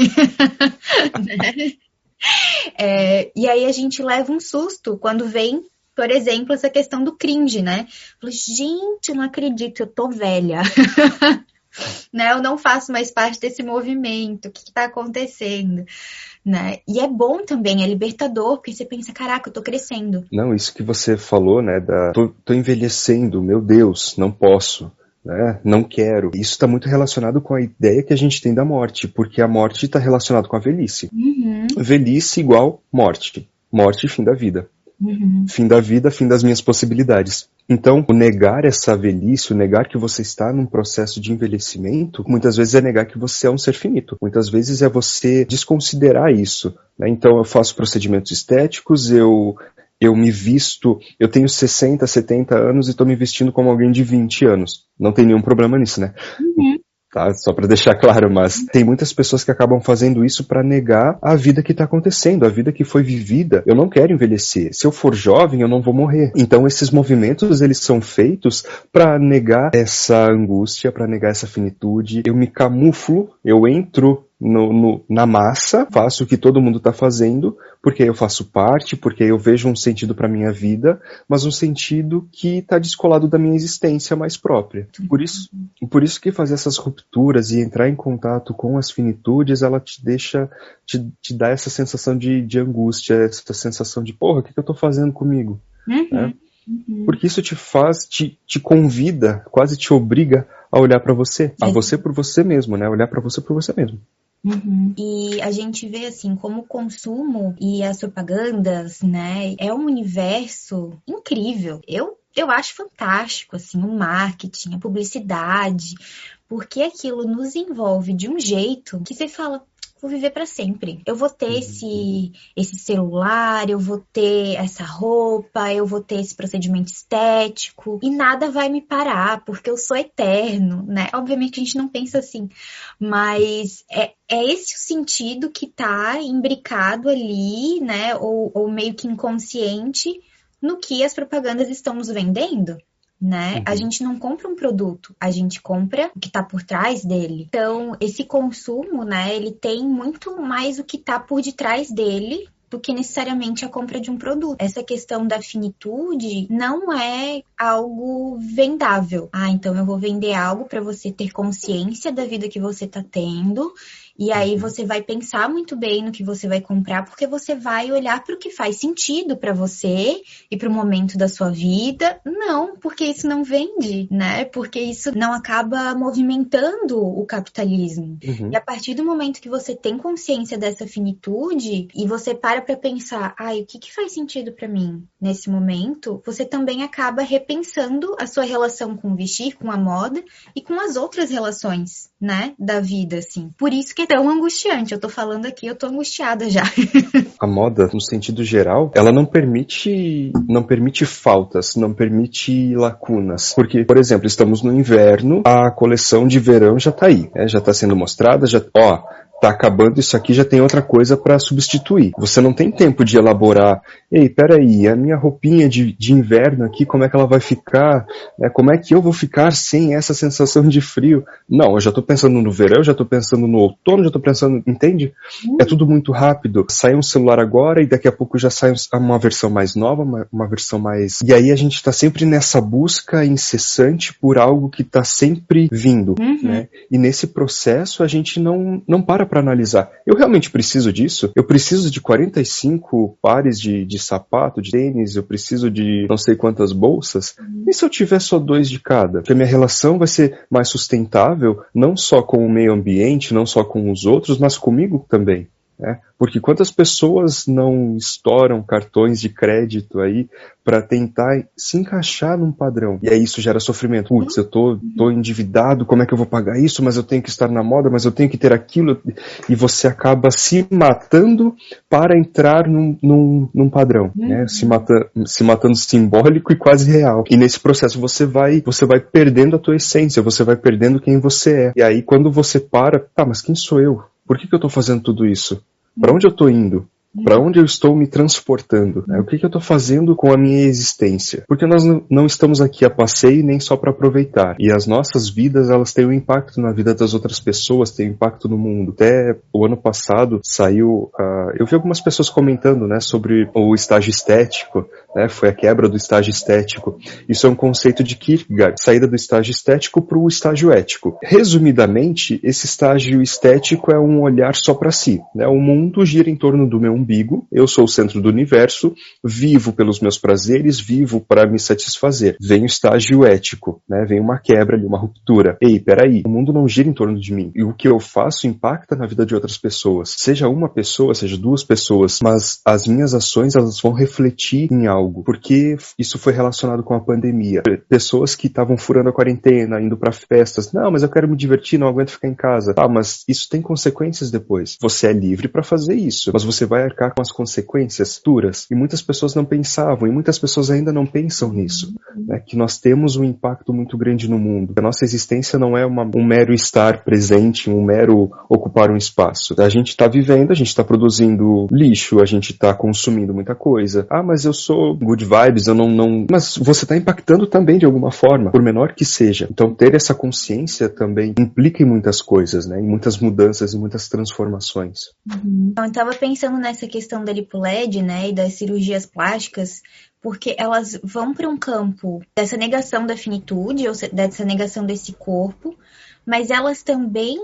Né? E aí a gente leva um susto quando vem, por exemplo, essa questão do cringe, né? Falo, gente, eu não acredito, eu tô velha. Né? Eu não faço mais parte desse movimento, o que está acontecendo? Né? E é bom também, é libertador, porque você pensa, caraca, eu tô crescendo. Não, isso que você falou, né, tô envelhecendo, meu Deus, não posso. né? Não quero. Isso está muito relacionado com a ideia que a gente tem da morte, porque a morte está relacionada com a velhice. Velhice igual morte. Morte e fim da vida. Fim da vida, fim das minhas possibilidades. Então, o negar essa velhice, o negar que você está num processo de envelhecimento, muitas vezes é negar que você é um ser finito. Muitas vezes é você desconsiderar isso, né? Então, eu faço procedimentos estéticos, eu me visto, eu tenho 60, 70 anos e estou me vestindo como alguém de 20 anos. Não tem nenhum problema nisso, né? Tá? Só para deixar claro, mas tem muitas pessoas que acabam fazendo isso para negar a vida que está acontecendo, a vida que foi vivida. Eu não quero envelhecer. Se eu for jovem, eu não vou morrer. Então esses movimentos, eles são feitos para negar essa angústia, para negar essa finitude. Eu me camuflo, eu entro na massa, faço o que todo mundo está fazendo, porque eu faço parte, porque eu vejo um sentido para minha vida, mas um sentido que está descolado da minha existência mais própria. Por isso que fazer essas rupturas e entrar em contato com as finitudes, ela te deixa, te dá essa sensação de angústia, essa sensação de, porra, o que eu estou fazendo comigo? Né? Porque isso te faz, te convida, quase te obriga a olhar para você, a você por você mesmo, né? Olhar para você por você mesmo. E a gente vê assim, como o consumo e as propagandas, né, é um universo incrível. Eu acho fantástico, assim, o marketing, a publicidade, porque aquilo nos envolve de um jeito que você fala, vou viver para sempre. Eu vou ter esse celular, eu vou ter essa roupa, eu vou ter esse procedimento estético e nada vai me parar, porque eu sou eterno, né? Obviamente a gente não pensa assim, mas é esse o sentido que tá imbricado ali, né? Ou meio que inconsciente no que as propagandas estão nos vendendo. Né? A gente não compra um produto, a gente compra o que está por trás dele. Então, esse consumo, né, ele tem muito mais o que está por detrás dele do que necessariamente a compra de um produto. Essa questão da finitude não é algo vendável. Então eu vou vender algo para você ter consciência da vida que você está tendo. E aí você vai pensar muito bem no que você vai comprar, porque você vai olhar para o que faz sentido para você e para o momento da sua vida. Não, porque isso não vende, né? Porque isso não acaba movimentando o capitalismo. E a partir do momento que você tem consciência dessa finitude e você para pensar, o que faz sentido para mim nesse momento, você também acaba repensando a sua relação com o vestir, com a moda e com as outras relações, né, da vida, assim. Por isso que é tão angustiante. Eu tô falando aqui, eu tô angustiada já. A moda, no sentido geral, ela não permite faltas, não permite lacunas. Porque, por exemplo, estamos no inverno, a coleção de verão já tá aí, né? Já tá sendo mostrada, tá acabando isso aqui, já tem outra coisa para substituir. Você não tem tempo de elaborar, peraí, a minha roupinha de inverno aqui, como é que ela vai ficar? Como é que eu vou ficar sem essa sensação de frio? Não, eu já tô pensando no verão, já tô pensando no outono, já tô pensando, entende? É tudo muito rápido. Sai um celular agora e daqui a pouco já sai uma versão mais nova, uma versão mais... E aí a gente tá sempre nessa busca incessante por algo que tá sempre vindo, né? E nesse processo a gente não para analisar. Eu realmente preciso disso? Eu preciso de 45 pares de sapato, de tênis, eu preciso de não sei quantas bolsas? E se eu tiver só 2 de cada? Porque a minha relação vai ser mais sustentável, não só com o meio ambiente, não só com os outros, mas comigo também. Né? Porque quantas pessoas não estouram cartões de crédito aí para tentar se encaixar num padrão? E aí isso gera sofrimento. Putz, eu tô endividado, como é que eu vou pagar isso? Mas eu tenho que estar na moda, mas eu tenho que ter aquilo. E você acaba se matando para entrar num padrão, né? Se matando simbólico e quase real. E nesse processo você vai perdendo a tua essência, você vai perdendo quem você é. E aí quando você para, mas quem sou eu? Por que eu estou fazendo tudo isso? Para onde eu estou indo? Para onde eu estou me transportando? O que eu estou fazendo com a minha existência? Porque nós não estamos aqui a passeio nem só para aproveitar. E as nossas vidas, elas têm um impacto na vida das outras pessoas, têm um impacto no mundo. Até o ano passado saiu... eu vi algumas pessoas comentando, né, sobre o estágio estético, né? Foi a quebra do estágio estético. Isso é um conceito de Kierkegaard, saída do estágio estético para o estágio ético. Resumidamente, esse estágio estético é um olhar só para si, né? O mundo gira em torno do meu umbigo, eu sou o centro do universo, vivo pelos meus prazeres, vivo para me satisfazer. Vem o estágio ético, né? Vem uma quebra ali, uma ruptura. Ei, peraí, o mundo não gira em torno de mim. E o que eu faço impacta na vida de outras pessoas. Seja uma pessoa, seja duas pessoas, mas as minhas ações, elas vão refletir em algo. Porque isso foi relacionado com a pandemia. Pessoas que estavam furando a quarentena, indo para festas. Não, mas eu quero me divertir, não aguento ficar em casa. Ah, mas isso tem consequências depois. Você é livre para fazer isso, mas você vai arcar com as consequências futuras. E muitas pessoas não pensavam, e muitas pessoas ainda não pensam nisso. Né? Que nós temos um impacto muito grande no mundo. A nossa existência não é um mero estar presente, um mero ocupar um espaço. A gente está vivendo, a gente está produzindo lixo, a gente está consumindo muita coisa. Ah, mas eu sou good vibes, eu não... Mas você está impactando também de alguma forma, por menor que seja. Então ter essa consciência também implica em muitas coisas, né? Em muitas mudanças, em muitas transformações. Então, eu estava pensando nessa questão da lipo-LED, né, e das cirurgias plásticas, porque elas vão para um campo dessa negação da finitude, ou dessa negação desse corpo, mas elas também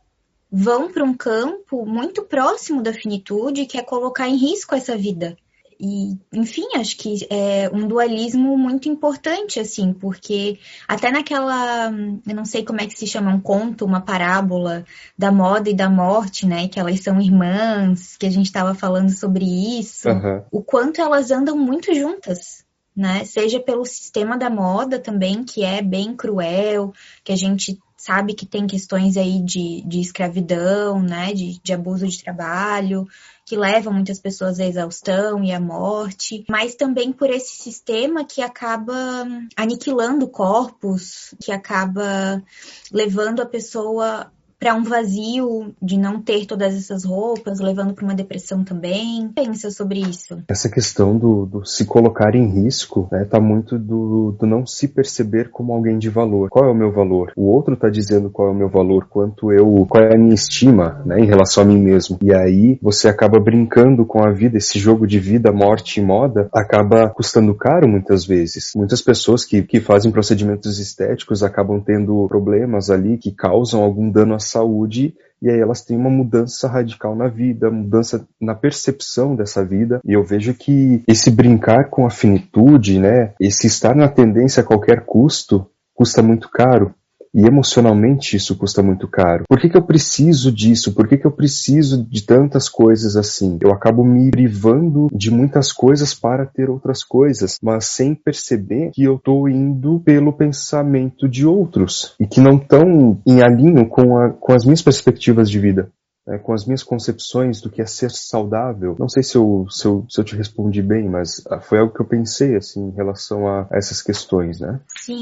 vão para um campo muito próximo da finitude, que é colocar em risco essa vida. E, enfim, acho que é um dualismo muito importante, assim, porque até naquela, eu não sei como é que se chama, um conto, uma parábola da moda e da morte, né, que elas são irmãs, que a gente estava falando sobre isso, o quanto elas andam muito juntas, né, seja pelo sistema da moda também, que é bem cruel, que a gente sabe que tem questões aí de escravidão, né, de abuso de trabalho, que levam muitas pessoas à exaustão e à morte, mas também por esse sistema que acaba aniquilando corpos, que acaba levando a pessoa para um vazio de não ter todas essas roupas, levando para uma depressão também. Pensa sobre isso. Essa questão do se colocar em risco, né, tá muito do não se perceber como alguém de valor. Qual é o meu valor? O outro tá dizendo qual é o meu valor, qual é a minha estima, né, em relação a mim mesmo. E aí você acaba brincando com a vida, esse jogo de vida, morte e moda, acaba custando caro muitas vezes. Muitas pessoas que fazem procedimentos estéticos acabam tendo problemas ali que causam algum dano à saúde, e aí elas têm uma mudança radical na vida, mudança na percepção dessa vida, e eu vejo que esse brincar com a finitude, né, esse estar na tendência a qualquer custo, custa muito caro. E emocionalmente isso custa muito caro. Por que eu preciso disso? Por que eu preciso de tantas coisas assim? Eu acabo me privando de muitas coisas para ter outras coisas, mas sem perceber que eu estou indo pelo pensamento de outros e que não estão em alinho com as minhas perspectivas de vida. Com as minhas concepções do que é ser saudável. Não sei se eu te respondi bem, mas foi algo que eu pensei, assim, em relação a essas questões, né?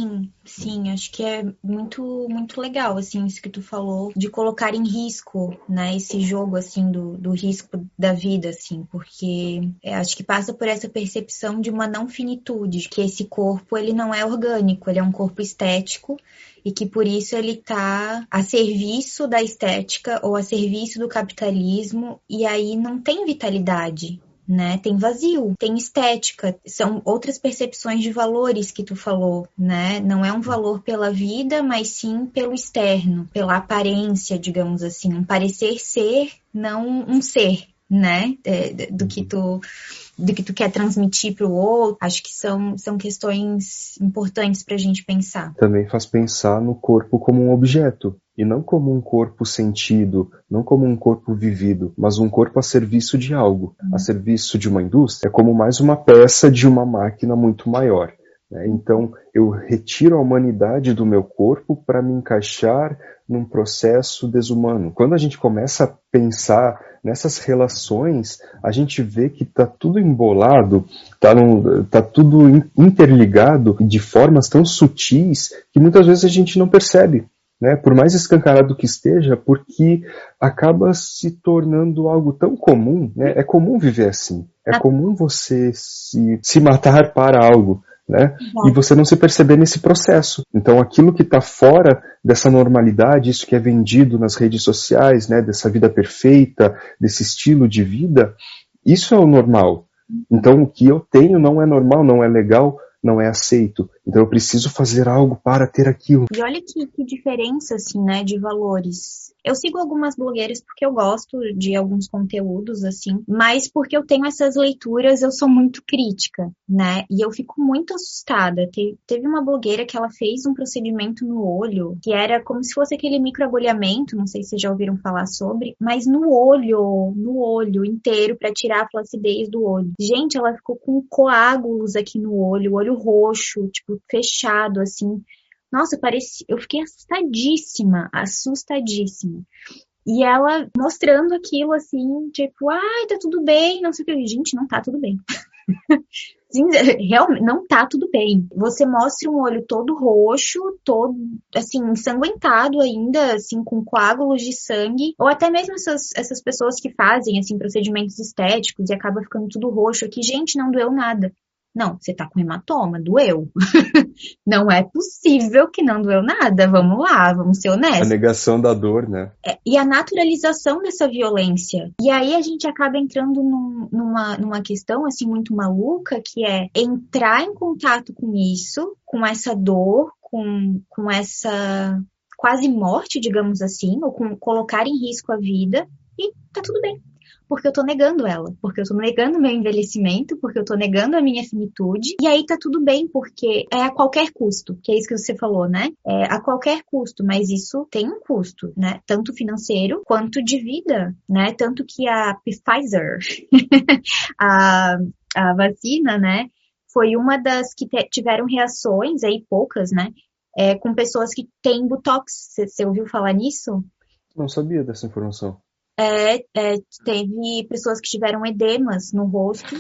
Sim, acho que é muito, muito legal, assim, isso que tu falou, de colocar em risco, né, esse jogo, assim, do risco da vida, assim, porque acho que passa por essa percepção de uma não finitude, que esse corpo, ele não é orgânico, ele é um corpo estético, e que por isso ele está a serviço da estética ou a serviço do capitalismo, e aí não tem vitalidade, né? Tem vazio, tem estética, são outras percepções de valores que tu falou, né? Não é um valor pela vida, mas sim pelo externo, pela aparência, digamos assim, um parecer ser, não um ser, né? Do que tu quer transmitir para o outro. Acho que são questões importantes para a gente pensar. Também faz pensar no corpo como um objeto, e não como um corpo sentido, não como um corpo vivido, mas um corpo a serviço de algo, a serviço de uma indústria. É como mais uma peça de uma máquina muito maior. Então, eu retiro a humanidade do meu corpo para me encaixar num processo desumano. Quando a gente começa a pensar nessas relações, a gente vê que está tudo embolado, tá tudo interligado de formas tão sutis que muitas vezes a gente não percebe, né? Por mais escancarado que esteja, porque acaba se tornando algo tão comum, né? É comum viver assim, é comum você se matar para algo, né? E você não se perceber nesse processo. Então aquilo que está fora dessa normalidade, isso que é vendido nas redes sociais, né? Dessa vida perfeita, desse estilo de vida, isso é o normal. Então o que eu tenho não é normal, não é legal, não é aceito. Então eu preciso fazer algo para ter aquilo. E olha que diferença, assim, né, de valores. Eu sigo algumas blogueiras porque eu gosto de alguns conteúdos, assim, mas porque eu tenho essas leituras, eu sou muito crítica, né? E eu fico muito assustada. Teve uma blogueira que ela fez um procedimento no olho, que era como se fosse aquele microagulhamento, não sei se vocês já ouviram falar sobre, mas no olho inteiro, para tirar a flacidez do olho. Gente, ela ficou com coágulos aqui no olho, o olho roxo, tipo, fechado, assim. Nossa, eu fiquei assustadíssima. E ela mostrando aquilo assim, tipo, ai, tá tudo bem, não sei o que. Gente, não tá tudo bem. Sim, realmente, não tá tudo bem. Você mostra um olho todo roxo, todo, assim, ensanguentado ainda, assim, com coágulos de sangue. Ou até mesmo essas pessoas que fazem, assim, procedimentos estéticos e acaba ficando tudo roxo aqui. Gente, não doeu nada. Não, você tá com hematoma, doeu. Não é possível que não doeu nada. Vamos lá, vamos ser A honestos. negação da dor, né? E a naturalização dessa violência. E aí a gente acaba entrando numa questão assim muito maluca, que é entrar em contato com isso, com essa dor, com essa quase morte, digamos assim, ou com colocar em risco a vida, e tá tudo bem. Porque eu tô negando ela, porque eu tô negando o meu envelhecimento, porque eu tô negando a minha finitude, e aí tá tudo bem, porque é a qualquer custo, que é isso que você falou, né? É a qualquer custo, mas isso tem um custo, né? Tanto financeiro quanto de vida, né? Tanto que a Pfizer, a vacina, né? Foi uma das que tiveram reações, aí poucas, né? Com pessoas que têm Botox. Você ouviu falar nisso? Não sabia dessa informação. Teve pessoas que tiveram edemas no rosto,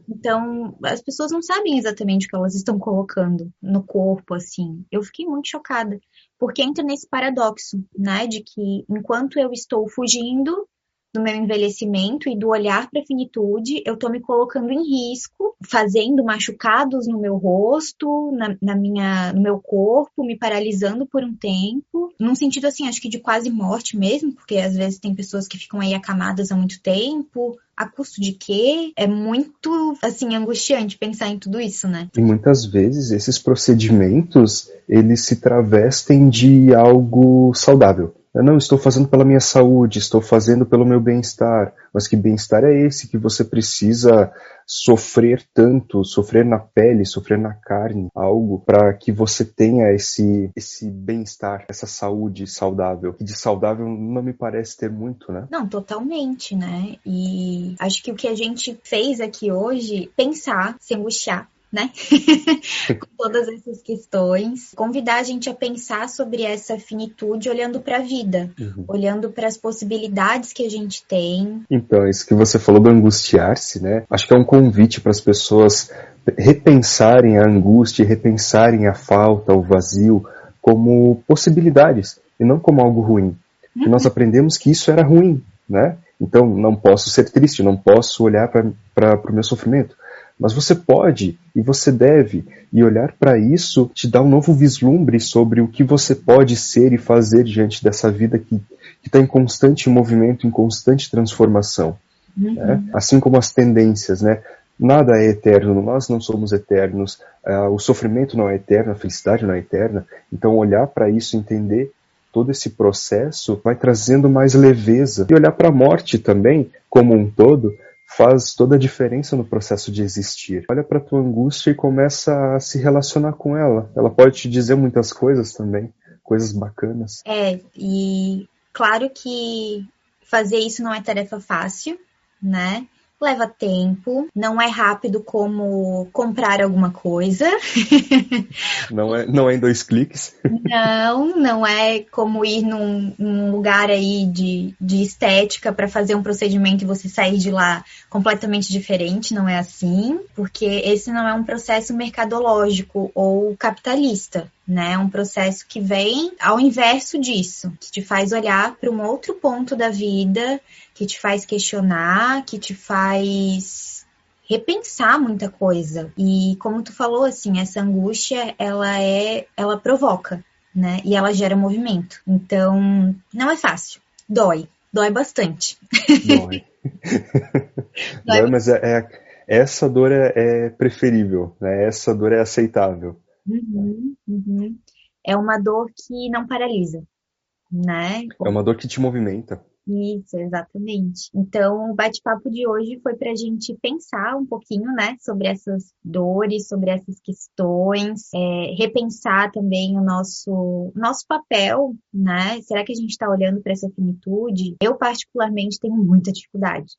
então as pessoas não sabem exatamente o que elas estão colocando no corpo, assim. Eu fiquei muito chocada, porque entra nesse paradoxo, né, de que enquanto eu estou fugindo do meu envelhecimento e do olhar para a finitude, eu tô me colocando em risco, fazendo machucados no meu rosto, no meu corpo, me paralisando por um tempo, num sentido assim, acho que de quase morte mesmo, porque às vezes tem pessoas que ficam aí acamadas há muito tempo, a custo de quê? É muito, assim, angustiante pensar em tudo isso, né? E muitas vezes esses procedimentos, eles se travestem de algo saudável. Eu não estou fazendo pela minha saúde, estou fazendo pelo meu bem-estar. Mas que bem-estar é esse que você precisa sofrer tanto, sofrer na pele, sofrer na carne, algo para que você tenha esse bem-estar, essa saúde saudável. E de saudável não me parece ter muito, né? Não, totalmente, né? E acho que o que a gente fez aqui hoje, pensar, se angustiar, né? Com todas essas questões, convidar a gente a pensar sobre essa finitude olhando para a vida, olhando para as possibilidades que a gente tem. Então, isso que você falou do angustiar-se, né? Acho que é um convite para as pessoas repensarem a angústia, repensarem a falta, o vazio, como possibilidades e não como algo ruim. E nós aprendemos que isso era ruim, né? Então, não posso ser triste, não posso olhar para o meu sofrimento. Mas você pode e você deve, e olhar para isso te dá um novo vislumbre sobre o que você pode ser e fazer diante dessa vida que está em constante movimento, em constante transformação. Né? Assim como as tendências, né? Nada é eterno, nós não somos eternos, o sofrimento não é eterno, a felicidade não é eterna. Então olhar para isso, entender todo esse processo, vai trazendo mais leveza. E olhar para a morte também, como um todo, faz toda a diferença no processo de existir. Olha para a tua angústia e começa a se relacionar com ela. Ela pode te dizer muitas coisas também, coisas bacanas. E claro que fazer isso não é tarefa fácil, né? Leva tempo, não é rápido como comprar alguma coisa. Não é em 2 cliques. Não é como ir num lugar aí de estética para fazer um procedimento e você sair de lá completamente diferente, não é assim, porque esse não é um processo mercadológico ou capitalista, né? É um processo que vem ao inverso disso, que te faz olhar para um outro ponto da vida, que te faz questionar, que te faz repensar muita coisa. E como tu falou, assim, essa angústia, ela provoca, né? E ela gera movimento. Então, não é fácil. Dói bastante. Dói, mas é essa dor é preferível, né? Essa dor é aceitável. Uhum. É uma dor que não paralisa, né? É uma dor que te movimenta. Isso, exatamente. Então, o bate-papo de hoje foi para a gente pensar um pouquinho, né, sobre essas dores, sobre essas questões, repensar também o nosso papel, né? Será que a gente está olhando para essa finitude? Eu, particularmente, tenho muita dificuldade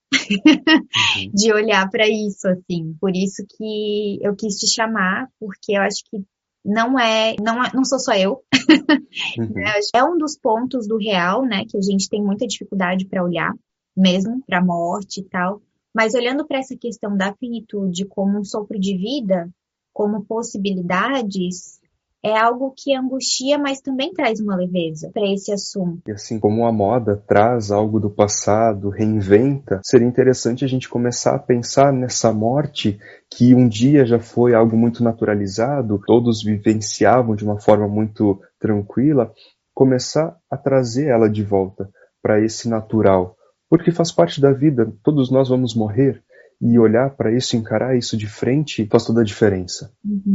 de olhar para isso, assim. Por isso que eu quis te chamar, porque eu acho que não sou só eu. Uhum. É um dos pontos do real, né, que a gente tem muita dificuldade para olhar, mesmo para a morte e tal. Mas olhando para essa questão da finitude como um sopro de vida, como possibilidades, é algo que angustia, mas também traz uma leveza para esse assunto. E assim como a moda traz algo do passado, reinventa, seria interessante a gente começar a pensar nessa morte que um dia já foi algo muito naturalizado, todos vivenciavam de uma forma muito tranquila, começar a trazer ela de volta para esse natural. Porque faz parte da vida, todos nós vamos morrer, e olhar para isso, encarar isso de frente, faz toda a diferença.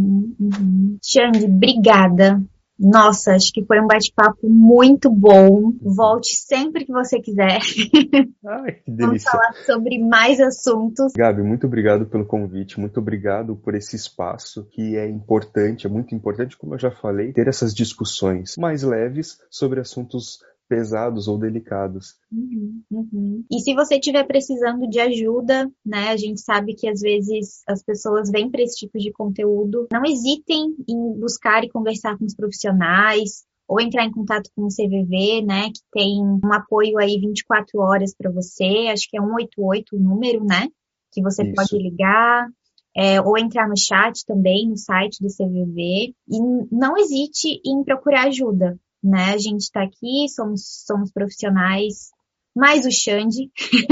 Xande, obrigada. Nossa, acho que foi um bate-papo muito bom. Volte sempre que você quiser. Ai, que Vamos delícia. falar sobre mais assuntos. Gabi, muito obrigado pelo convite, muito obrigado por esse espaço que é importante, é muito importante, como eu já falei, ter essas discussões mais leves sobre assuntos pesados ou delicados. E se você estiver precisando de ajuda, né? A gente sabe que às vezes as pessoas vêm para esse tipo de conteúdo. Não hesitem em buscar e conversar com os profissionais ou entrar em contato com o CVV, né? Que tem um apoio aí 24 horas para você. Acho que é 188 o número, né? Que você pode Isso. ligar. Ou entrar no chat também, no site do CVV. E não hesite em procurar ajuda, né? A gente está aqui, somos profissionais, mais o Xande,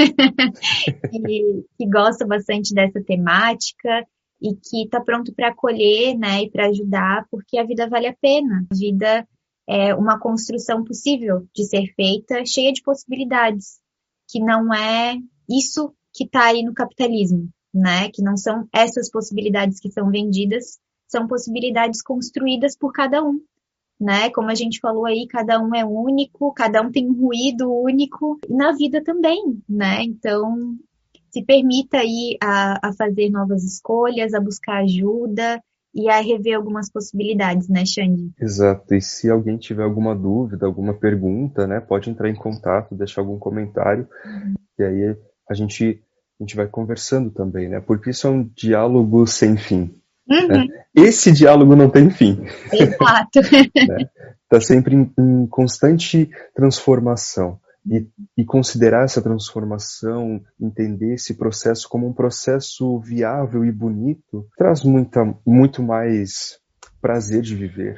que gosta bastante dessa temática e que está pronto para acolher, né, e para ajudar, porque a vida vale a pena. A vida é uma construção possível de ser feita, cheia de possibilidades, que não é isso que está aí no capitalismo, né? Que não são essas possibilidades que são vendidas, são possibilidades construídas por cada um, né? Como a gente falou aí, cada um é único, cada um tem um ruído único, e na vida também, né? Então, se permita aí a fazer novas escolhas, a buscar ajuda e a rever algumas possibilidades, né, Xande? Exato. E se alguém tiver alguma dúvida, alguma pergunta, né, pode entrar em contato, deixar algum comentário, e aí a gente vai conversando também, né? Porque isso é um diálogo sem fim. Né? Esse diálogo não tem fim. Exato. Né? Tá sempre em constante transformação. E considerar essa transformação, entender esse processo como um processo viável e bonito, traz muito mais prazer de viver.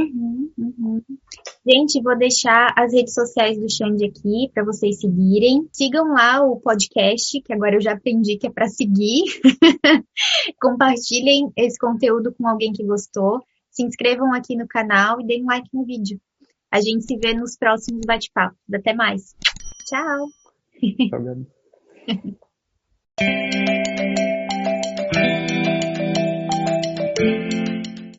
Gente, vou deixar as redes sociais do Xande aqui para vocês seguirem. Sigam lá o podcast, que agora eu já aprendi que é para seguir. Compartilhem esse conteúdo com alguém que gostou. Se inscrevam aqui no canal e deem um like no vídeo. A gente se vê nos próximos bate-papos. Até mais. Tchau! Tá vendo?